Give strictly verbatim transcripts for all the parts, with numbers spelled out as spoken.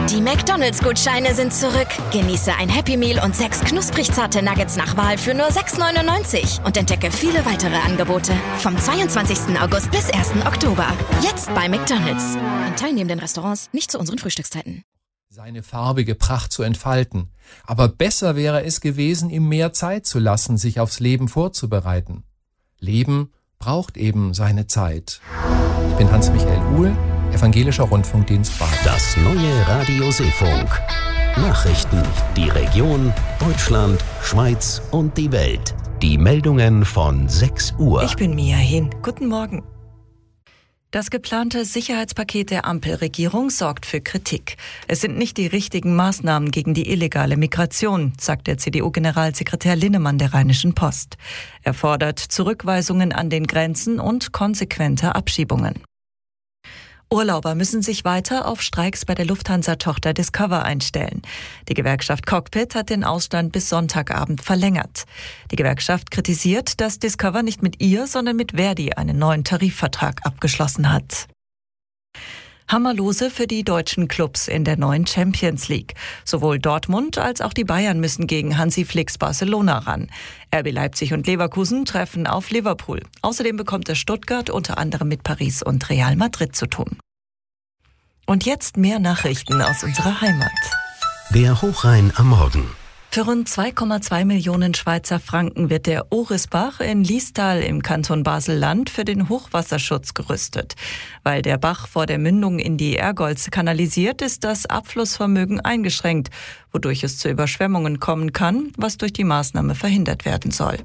Die McDonald's-Gutscheine sind zurück. Genieße ein Happy Meal und sechs knusprig zarte Nuggets nach Wahl für nur sechs neunundneunzig und entdecke viele weitere Angebote. Vom zweiundzwanzigsten August bis ersten Oktober. Jetzt bei McDonald's. In teilnehmenden Restaurants nicht zu unseren Frühstückszeiten. Seine farbige Pracht zu entfalten. Aber besser wäre es gewesen, ihm mehr Zeit zu lassen, sich aufs Leben vorzubereiten. Leben braucht eben seine Zeit. Ich bin Hans-Michael Uhl, Evangelischer Rundfunkdienst Baden. Das neue Radio Seefunk. Nachrichten, die Region, Deutschland, Schweiz und die Welt. Die Meldungen von sechs Uhr. Ich bin Mia Hin. Guten Morgen. Das geplante Sicherheitspaket der Ampelregierung sorgt für Kritik. Es sind nicht die richtigen Maßnahmen gegen die illegale Migration, sagt der C D U-Generalsekretär Linnemann der Rheinischen Post. Er fordert Zurückweisungen an den Grenzen und konsequente Abschiebungen. Urlauber müssen sich weiter auf Streiks bei der Lufthansa-Tochter Discover einstellen. Die Gewerkschaft Cockpit hat den Ausstand bis Sonntagabend verlängert. Die Gewerkschaft kritisiert, dass Discover nicht mit ihr, sondern mit Verdi einen neuen Tarifvertrag abgeschlossen hat. Hammerlose für die deutschen Clubs in der neuen Champions League. Sowohl Dortmund als auch die Bayern müssen gegen Hansi Flicks Barcelona ran. R B Leipzig und Leverkusen treffen auf Liverpool. Außerdem bekommt es Stuttgart unter anderem mit Paris und Real Madrid zu tun. Und jetzt mehr Nachrichten aus unserer Heimat. Der Hochrhein am Morgen. Für rund zwei Komma zwei Millionen Schweizer Franken wird der Orisbach in Liestal im Kanton Basel-Land für den Hochwasserschutz gerüstet. Weil der Bach vor der Mündung in die Ergolz kanalisiert, ist das Abflussvermögen eingeschränkt, wodurch es zu Überschwemmungen kommen kann, was durch die Maßnahme verhindert werden soll.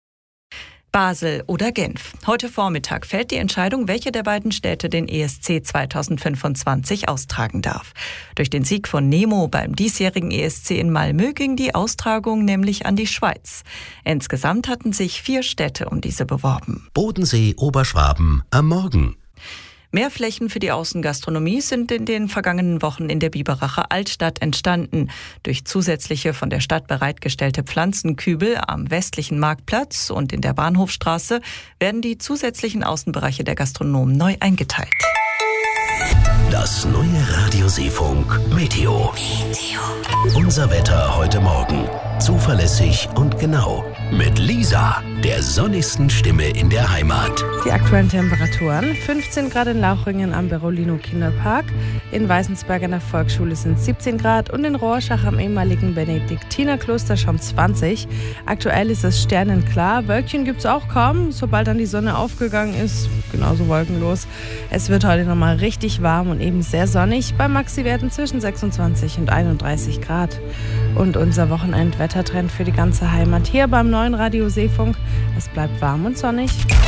Basel oder Genf. Heute Vormittag fällt die Entscheidung, welche der beiden Städte den E S C zweitausendfünfundzwanzig austragen darf. Durch den Sieg von Nemo beim diesjährigen E S C in Malmö ging die Austragung nämlich an die Schweiz. Insgesamt hatten sich vier Städte um diese beworben. Bodensee, Oberschwaben am Morgen. Mehr Flächen für die Außengastronomie sind in den vergangenen Wochen in der Biberacher Altstadt entstanden. Durch zusätzliche von der Stadt bereitgestellte Pflanzenkübel am westlichen Marktplatz und in der Bahnhofstraße werden die zusätzlichen Außenbereiche der Gastronomen neu eingeteilt. Das neue Radio Seefunk Meteo. Meteo. Unser Wetter heute Morgen. Zuverlässig und genau. Mit Lisa, der sonnigsten Stimme in der Heimat. Die aktuellen Temperaturen: fünfzehn Grad in Lauchringen am Berolino Kinderpark, in Weißensberg an der Volksschule sind siebzehn Grad und in Rorschach am ehemaligen Benediktinerkloster schon zwanzig. Aktuell ist es sternenklar, Wölkchen gibt es auch kaum, sobald dann die Sonne aufgegangen ist, genauso wolkenlos. Es wird heute nochmal richtig warm und eben sehr sonnig, bei Maxi-Werten zwischen sechsundzwanzig und einunddreißig Grad. Und unser Wochenendwettertrend für die ganze Heimat hier beim neuen Radio Seefunk. Es bleibt warm und sonnig.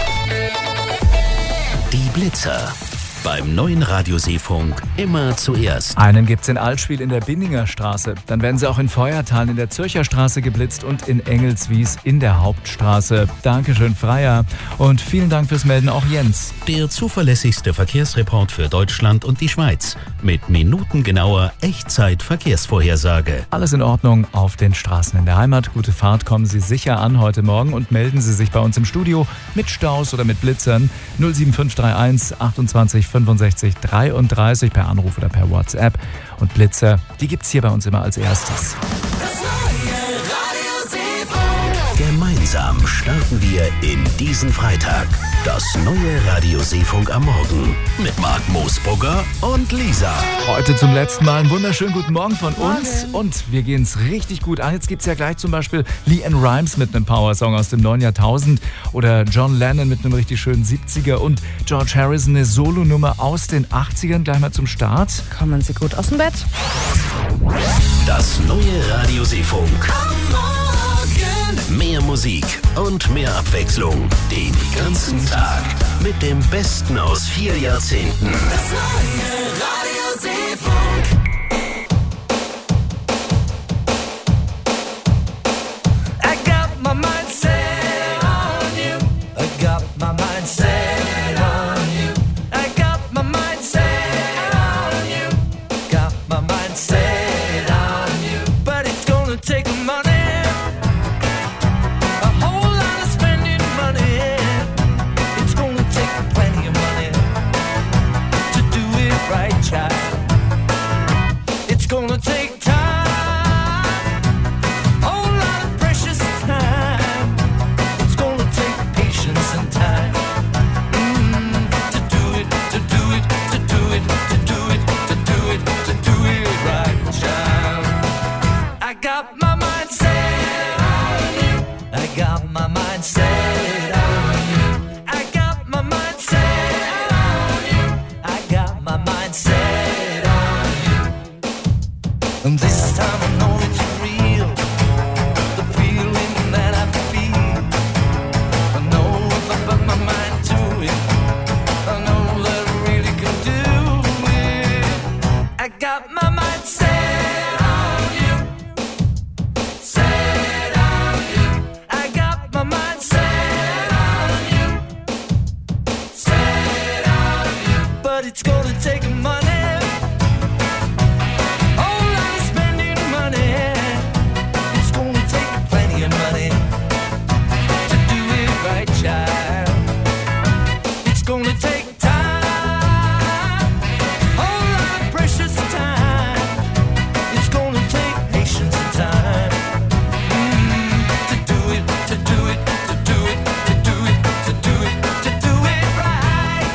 Die Blitzer. Beim neuen Radio Seefunk immer zuerst. Einen gibt's in Altschwil in der Binninger Straße. Dann werden sie auch in Feuertal in der Zürcher Straße geblitzt und in Engelswies in der Hauptstraße. Dankeschön, Freier. Und vielen Dank fürs Melden, auch Jens. Der zuverlässigste Verkehrsreport für Deutschland und die Schweiz. Mit minutengenauer Echtzeit-Verkehrsvorhersage. Alles in Ordnung auf den Straßen in der Heimat. Gute Fahrt, kommen Sie sicher an heute Morgen und melden Sie sich bei uns im Studio mit Staus oder mit Blitzern. null sieben fünf drei eins achtundzwanzig fünfundsechzig dreiunddreißig per Anruf oder per WhatsApp. Und Blitzer, die gibt's hier bei uns immer als erstes. Das neue Radio Seefunk. Gemeinsam starten wir in diesen Freitag. Das neue Radio Seefunk am Morgen mit Marc Moosbrugger und Lisa. Heute zum letzten Mal einen wunderschönen guten Morgen von uns. Und wir gehen es richtig gut an. Jetzt gibt es ja gleich zum Beispiel LeAnn Rimes mit einem Powersong aus dem neuen Jahrtausend oder John Lennon mit einem richtig schönen siebziger und George Harrison eine Solonummer aus den achtzigern. Gleich mal zum Start. Kommen Sie gut aus dem Bett. Das neue Radio Seefunk. Mehr Musik und mehr Abwechslung den ganzen Tag mit dem Besten aus vier Jahrzehnten. Das neue Radio Seefunk. I got my mind set on you. I got my mind set on you. I got my mind set on you. Got my mind set on you. But it's gonna take money. It's got my mind set on you. I got my mind set on you. I got my mind set on you. I got my mind set on you. And this time I know it's real. The feeling that I feel. I know if I put my mind to it, I know that I really can do it. I got my mind set. It's gonna take money, oh, I'm spending money. It's gonna take plenty of money to do it right, child. It's gonna take time, oh, my precious time. It's gonna take patience and time mm, to do it, to do it, to do it, to do it, to do it, to do it right.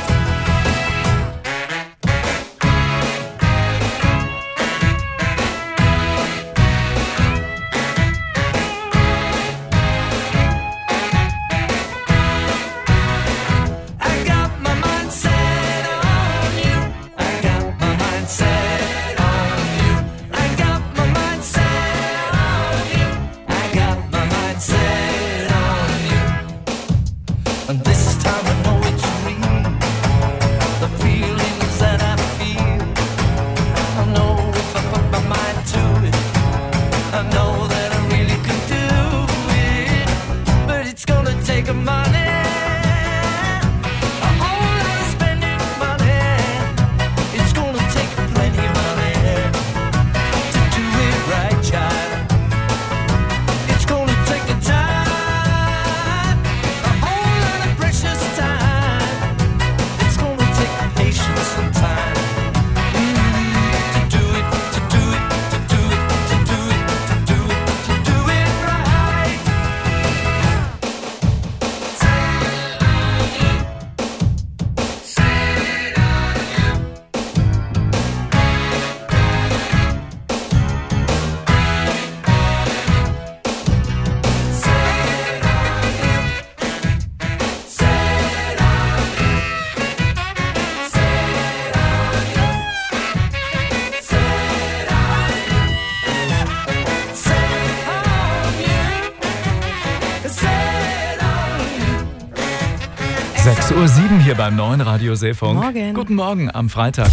sechs Uhr sieben hier beim neuen Radio Seefunk. Morgen. Guten Morgen am Freitag.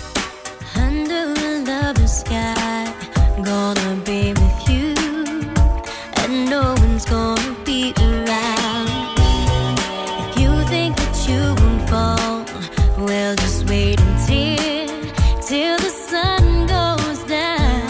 Under a lovely sky, gonna be with you, and no one's gonna be around. If you think that you won't fall, well, just wait until, till the sun goes down.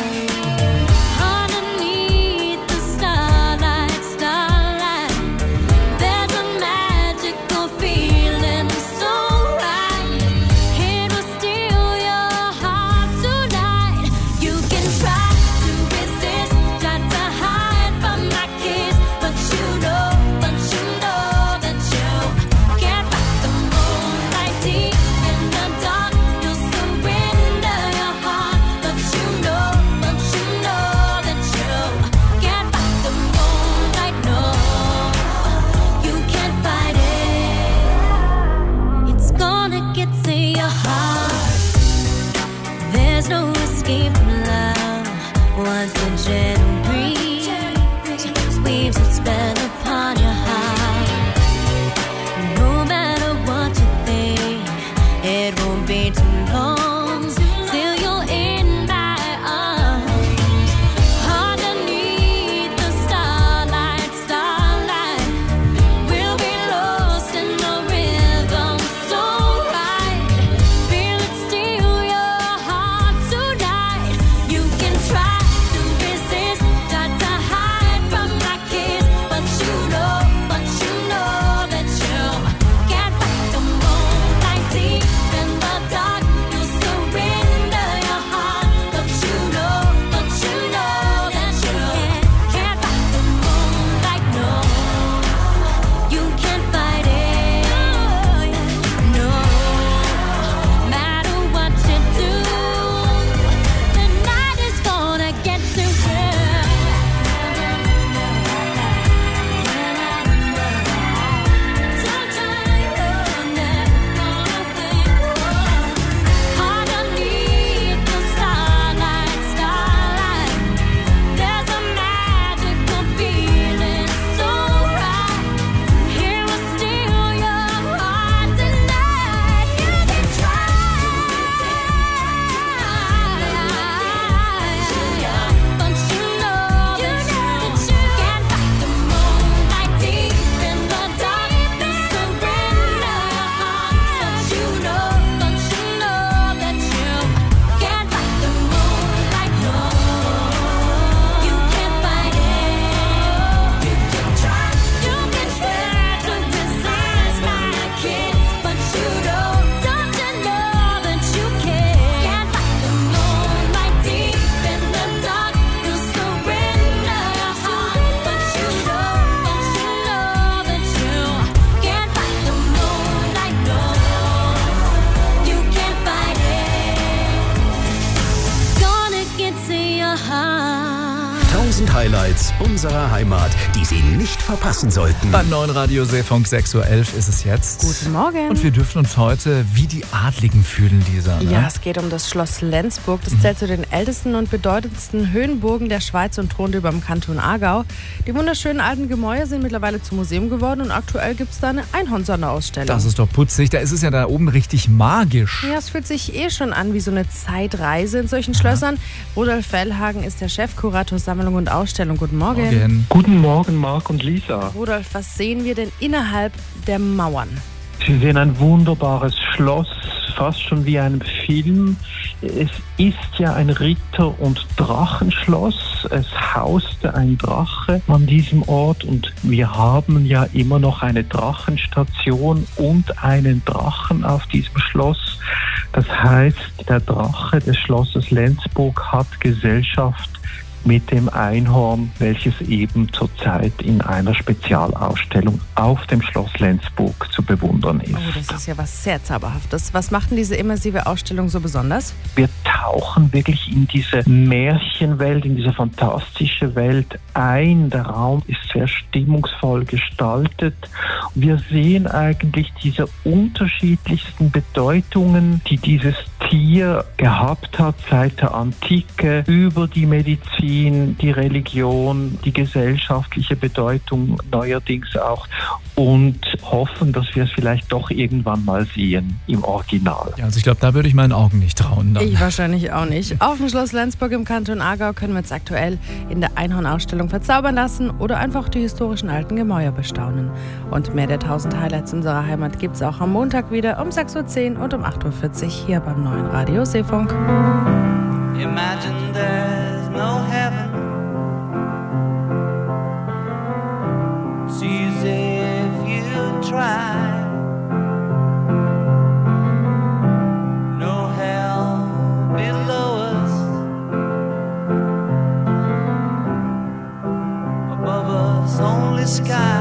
Underneath the starlight, starlight, there's a magical feeling so right. It will steal your heart tonight. You can try to resist, try to hide from my kiss, but you know, but you know that you can't fight the moonlight deep in the dark. You'll surrender your heart, but you know, but you know that you can't fight the moonlight. No, you can't fight it. It's gonna get to your heart. There's no escape from love. Once the gentle breeze weaves its spell upon your heart, no matter what you think, it won't be too long till you're in my arms. Underneath the starlight, starlight, we'll be lost in the rhythm so right. Feel it steal your heart tonight. Tausend Highlights unserer Heimat, die Sie nicht verpassen sollten. Beim neuen Radio Seefunk sechs Uhr elf ist es jetzt. Guten Morgen. Und wir dürfen uns heute wie die Adligen fühlen, Lisa. Ne? Ja, es geht um das Schloss Lenzburg. Das zählt zu den ältesten und bedeutendsten Höhenburgen der Schweiz und thront über dem Kanton Aargau. Die wunderschönen alten Gemäuer sind mittlerweile zum Museum geworden und aktuell gibt es da eine Einhorn-Sonderausstellung. Das ist doch putzig. Da ist es ja da oben richtig magisch. Ja, es fühlt sich eh schon an wie so eine Zeitreise in solchen Schlössern. Rudolf Fellhagen ist der Chefkurator Sammlung und Ausstellung. Guten Morgen. Morgen. Guten Morgen, Marc und Lisa. Rudolf, was sehen wir denn innerhalb der Mauern? Sie sehen ein wunderbares Schloss, fast schon wie ein Film. Es ist ja ein Ritter- und Drachenschloss. Es hauste ein Drache an diesem Ort und wir haben ja immer noch eine Drachenstation und einen Drachen auf diesem Schloss. Das heißt, der Drache des Schlosses Lenzburg hat Gesellschaft mit dem Einhorn, welches eben zurzeit in einer Spezialausstellung auf dem Schloss Lenzburg zu bewundern ist. Oh, das ist ja was sehr Zauberhaftes. Was macht denn diese immersive Ausstellung so besonders? Wir tauchen wirklich in diese Märchenwelt, in diese fantastische Welt ein. Der Raum ist sehr stimmungsvoll gestaltet. Wir sehen eigentlich diese unterschiedlichsten Bedeutungen, die dieses Tier gehabt hat seit der Antike, über die Medizin, die Religion, die gesellschaftliche Bedeutung neuerdings auch, und hoffen, dass wir es vielleicht doch irgendwann mal sehen im Original. Ja, also ich glaube, da würde ich meinen Augen nicht trauen. Dann. Ich wahrscheinlich auch nicht. Auf dem Schloss Lenzburg im Kanton Aargau können wir uns aktuell in der Einhorn-Ausstellung verzaubern lassen oder einfach die historischen alten Gemäuer bestaunen. Und mehr der tausend Highlights unserer Heimat gibt es auch am Montag wieder um sechs Uhr zehn und um acht Uhr vierzig hier beim neuen Radio Seefunk. Imagine there's no heaven. It's easy if you try. No hell below us. Above us only sky.